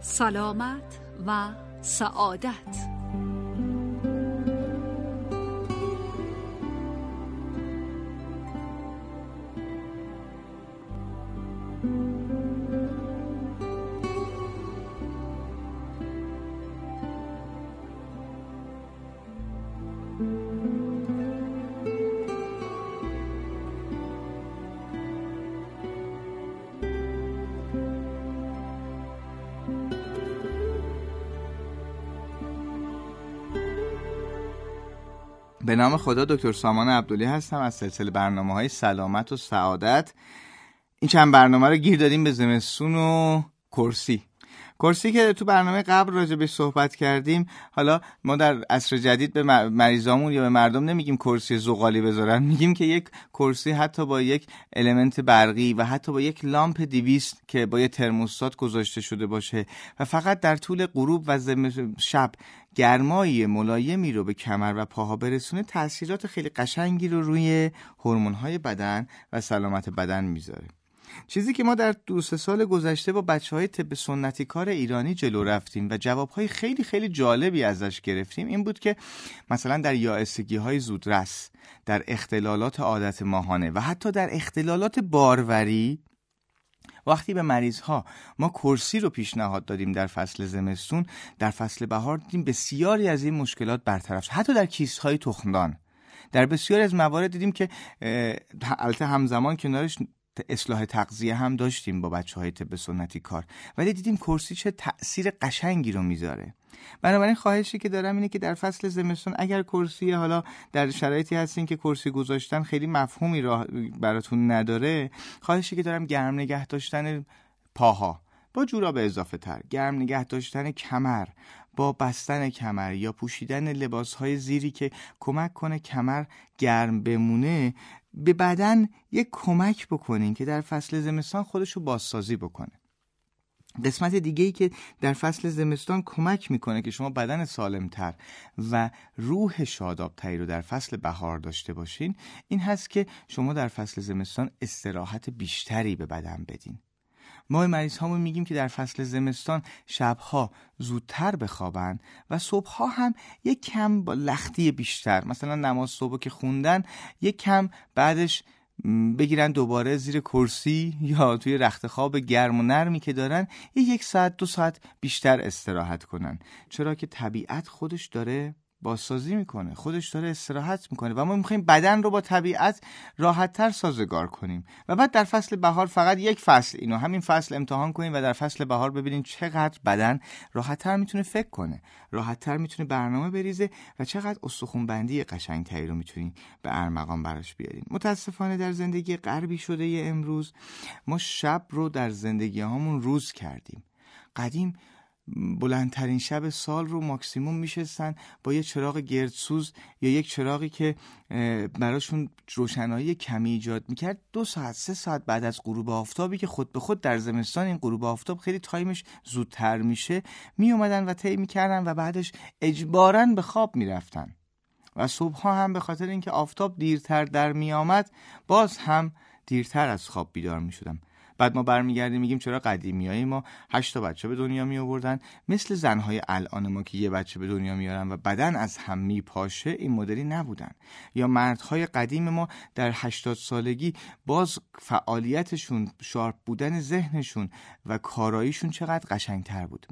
سلامت و سعادت. به نام خدا، دکتر سامان عبدلی هستم از سلسله برنامه‌های سلامت و سعادت. این چند برنامه رو گیر دادیم به زمستون و کرسی که تو برنامه قبل راجع به صحبت کردیم. حالا ما در عصر جدید به مریضامون یا به مردم نمیگیم کرسی زغالی بذارن، میگیم که یک کرسی حتی با یک المنت برقی و حتی با یک لامپ 200 که با یک ترموستات گذاشته شده باشه و فقط در طول غروب و شب گرمایی ملایمی رو به کمر و پاها برسونه، تاثیرات خیلی قشنگی رو روی هورمون‌های بدن و سلامت بدن میذاره. چیزی که ما در 2 سال گذشته با بچه‌های طب سنتی کار ایرانی جلو رفتیم و جوابهای خیلی خیلی جالبی ازش گرفتیم این بود که مثلا در یائسگی‌های زودرس، در اختلالات عادت ماهانه و حتی در اختلالات باروری، وقتی به مریض‌ها ما کرسی رو پیشنهاد دادیم در فصل زمستون، در فصل بهار دیدیم بسیاری از این مشکلات برطرف شد. حتی در کیس‌های تخمدان، در بسیاری از موارد دیدیم که البته همزمان کنارش اصلاح تغذیه هم داشتیم با بچه‌های طب سنتی کار، ولی دیدیم کرسی چه تأثیر قشنگی رو میذاره. بنابراین خواهشی که دارم اینه که در فصل زمستون اگر کرسی، حالا در شرایطی هستین که کرسی گذاشتن خیلی مفهومی براتون نداره، خواهشی که دارم گرم نگه داشتن پاها با جوراب اضافه تر، گرم نگه داشتن کمر با بستن کمر یا پوشیدن لباسهای زیری که کمک کنه کمر گرم بمونه، به بدن یک کمک بکنین که در فصل زمستان خودشو بازسازی بکنه. قسمت دیگه‌ای که در فصل زمستان کمک میکنه که شما بدن سالمتر و روح شادابتری رو در فصل بهار داشته باشین، این هست که شما در فصل زمستان استراحت بیشتری به بدن بدین. ما مریض هامون میگیم که در فصل زمستان شبها زودتر بخوابن و صبحها هم یک کم با لختی بیشتر، مثلا نماز صبح که خوندن یک کم بعدش بگیرن دوباره زیر کرسی یا توی رخت خواب گرم و نرمی که دارن 1 ساعت 2 ساعت بیشتر استراحت کنن، چرا که طبیعت خودش داره بازسازی میکنه، خودش داره استراحت میکنه و ما میخوایم بدن رو با طبیعت راحت‌تر سازگار کنیم. و بعد در فصل بهار فقط یک فصل اینو همین فصل امتحان کنیم و در فصل بهار ببینیم چقدر بدن راحت‌تر میتونه فکر کنه، راحت‌تر میتونه برنامه بریزه و چقدر استخوان‌بندی قشنگ‌تری رو میتونیم به ارمغان براش بیاریم. متاسفانه در زندگی غربی شده امروز ما شب رو در زندگی هامون روز کردیم. قدیم بلندترین شب سال رو ماکسیموم میشستن با یه چراغ گردسوز یا یک چراغی که براشون روشنایی کمی ایجاد میکرد 2 ساعت 3 ساعت بعد از غروب آفتابی که خود به خود در زمستان این غروب آفتاب خیلی تایمش زودتر میشه، میومدن و طی میکردن و بعدش اجباراً به خواب میرفتن و صبحها هم به خاطر اینکه آفتاب دیرتر در میامد باز هم دیرتر از خواب بیدار میشدن. بعد ما برمیگردیم میگیم چرا قدیمیای ما 8 تا بچه به دنیا می آوردن، مثل زنهای الان ما که 1 بچه به دنیا میارن و بدن از هم میپاشه این مدلی نبودن. یا مردهای قدیم ما در 80 سالگی باز فعالیتشون، شارپ بودن ذهنشون و کاراییشون چقدر قشنگتر بود.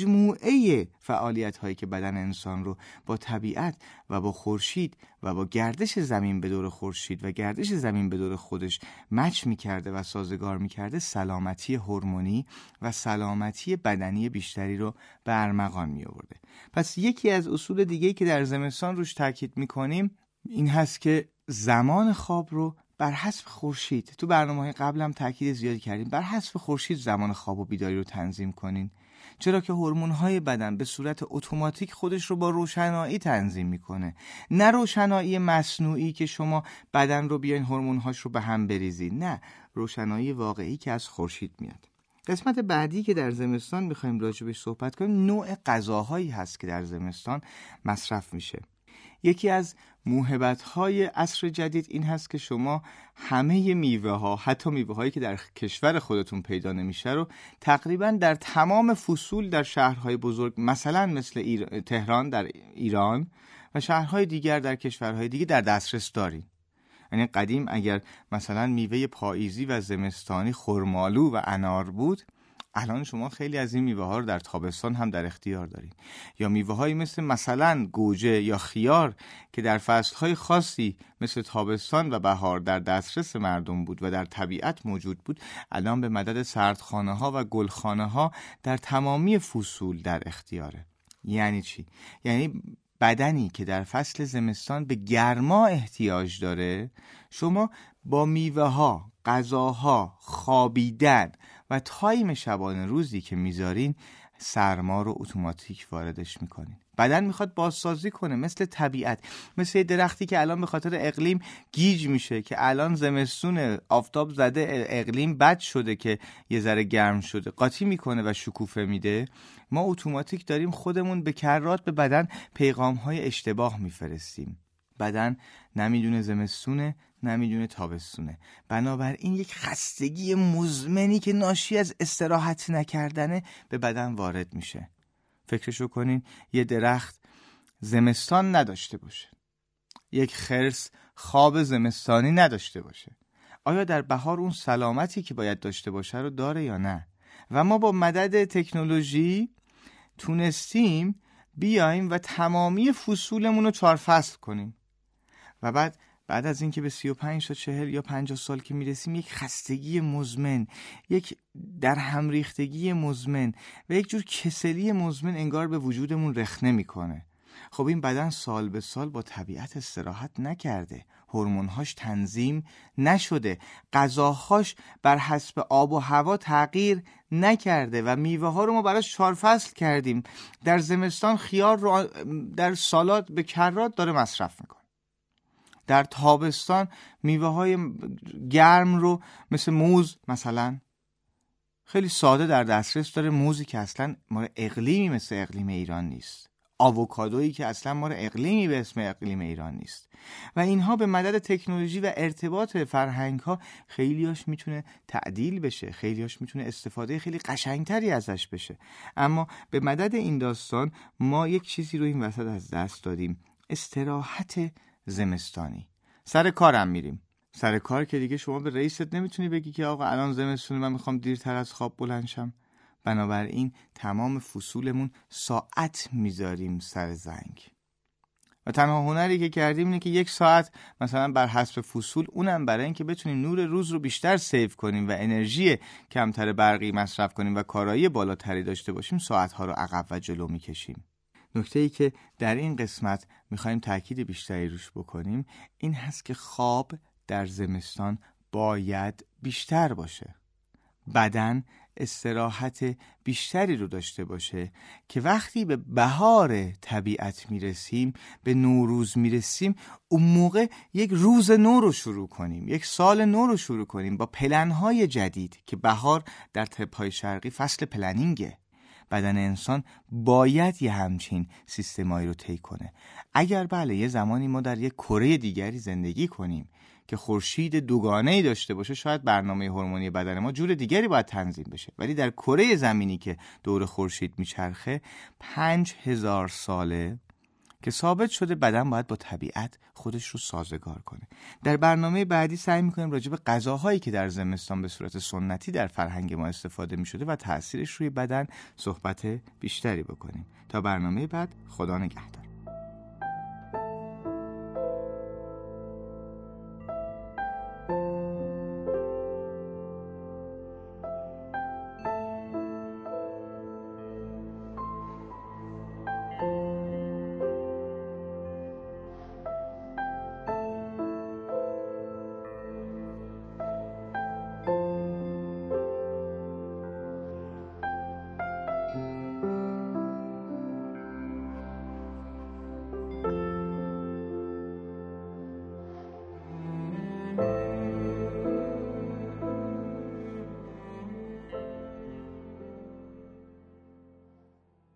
مجموعه فعالیت هایی که بدن انسان رو با طبیعت و با خورشید و با گردش زمین به دور خورشید و گردش زمین به دور خودش مچ میکرده و سازگار میکرده، سلامتی هورمونی و سلامتی بدنی بیشتری رو به ارمغان می آورده. پس یکی از اصول دیگه‌ای که در زمستان روش تاکید میکنیم این هست که زمان خواب رو بر حسب خورشید، تو برنامه‌های قبلم تاکید زیادی کردیم، بر حسب خورشید زمان خواب و بیداری رو تنظیم کنین، چرا که هورمون‌های بدن به صورت اتوماتیک خودش رو با روشنایی تنظیم میکنه، نه روشنایی مصنوعی که شما بدن رو بیاین هورمون‌هاش رو به هم بریزین، نه، روشنایی واقعی که از خورشید میاد. قسمت بعدی که در زمستان میخوایم راجع بهش صحبت کنیم نوع غذاهایی هست که در زمستان مصرف میشه. یکی از موهبت‌های عصر جدید این هست که شما همه میوه‌ها، حتی میوه‌هایی که در کشور خودتون پیدا نمیشه رو تقریباً در تمام فصول در شهرهای بزرگ مثلا مثل تهران در ایران و شهرهای دیگر در کشورهای دیگه در دسترس دارین. یعنی قدیم اگر مثلا میوه پاییزی و زمستانی خرمالو و انار بود، الان شما خیلی از این میوه ها رو در تابستان هم در اختیار دارید. یا میوه هایی مثلا گوجه یا خیار که در فصل های خاصی مثل تابستان و بهار در دسترس مردم بود و در طبیعت موجود بود، الان به مدد سردخانه ها و گلخانه ها در تمامی فصول در اختیاره. یعنی چی؟ یعنی بدنی که در فصل زمستان به گرما احتیاج داره، شما با میوه ها، غذاها، خوابیدن و تایم شبانه روزی که میذارین سرما رو اتوماتیک واردش میکنین. بدن میخواد بازسازی کنه، مثل طبیعت، مثل درختی که الان به خاطر اقلیم گیج میشه، که الان زمستون آفتاب زده اقلیم بد شده که یه ذره گرم شده، قاطی میکنه و شکوفه میده. ما اتوماتیک داریم خودمون به کرات به بدن پیغام‌های اشتباه میفرستیم. بدن نمیدونه زمستونه، نمیدونه تابستونه. بنابراین یک خستگی مزمنی که ناشی از استراحت نکردنه به بدن وارد میشه. فکرشو کنین یه درخت زمستان نداشته باشه، یک خرس خواب زمستانی نداشته باشه، آیا در بهار اون سلامتی که باید داشته باشه رو داره یا نه؟ و ما با مدد تکنولوژی تونستیم بیایم و تمامی فصولمون رو 4 فصل کنیم و بعد از اینکه به 35 تا 40 یا 50 سال که میرسیم، یک خستگی مزمن، یک در هم ریختگی مزمن و یک جور کسلی مزمن انگار به وجودمون رخنه میکنه. خب این بدن سال به سال با طبیعت استراحت نکرده، هورمون‌هاش تنظیم نشده، غذاهاش بر حسب آب و هوا تغییر نکرده و میوه ها رو ما براش 4 فصل کردیم. در زمستان خیار رو در سالاد به کرات داره مصرف میکنه، در تابستان میوه های گرم رو مثل موز مثلا خیلی ساده در دسترس داره، موزی که اصلا مال اقلیمی مثل اقلیم ایران نیست، آووکادویی که اصلا مال اقلیمی به اسم اقلیم ایران نیست. و اینها به مدد تکنولوژی و ارتباط فرهنگ ها خیلیاش میتونه تعدیل بشه، خیلیاش میتونه استفاده خیلی قشنگتری ازش بشه. اما به مدد این داستان ما یک چیزی رو این وسط از دست دادیم، استراحت زمستانی. سر کارم میریم، سر کار که دیگه شما به رئیست نمیتونی بگی که آقا الان زمستونه من میخوام دیرتر از خواب بلند شم. بنابراین تمام فصولمون ساعت میذاریم سر زنگ و تنها هنری که کردیم اینه که 1 ساعت مثلا بر حسب فصول، اونم برای اینکه بتونیم نور روز رو بیشتر سیو کنیم و انرژی کمتر برقی مصرف کنیم و کارایی بالاتری داشته باشیم، ساعتها رو عقب و جلو میکشیم. نکته‌ای که در این قسمت میخوایم تاکید بیشتری روش بکنیم این هست که خواب در زمستان باید بیشتر باشه. بدن استراحت بیشتری رو داشته باشه که وقتی به بهار طبیعت میرسیم، به نوروز میرسیم، اون موقع یک روز نو رو شروع کنیم، یک سال نو رو شروع کنیم با پلن‌های جدید که بهار در طب‌های شرقی فصل پلنینگه. بدن انسان باید یه همچین سیستمایی رو طی کنه. اگر بله یه زمانی ما در یک کره دیگری زندگی کنیم که خورشید دوگانه‌ای داشته باشه، شاید برنامه هورمونی بدن ما جور دیگری باید تنظیم بشه، ولی در کره زمینی که دور خورشید میچرخه 5000 ساله که ثابت شده بدن باید با طبیعت خودش رو سازگار کنه. در برنامه بعدی سعی میکنیم راجع به غذاهایی که در زمستان به صورت سنتی در فرهنگ ما استفاده میشده و تأثیرش روی بدن صحبت بیشتری بکنیم. تا برنامه بعد، خدا نگهدار.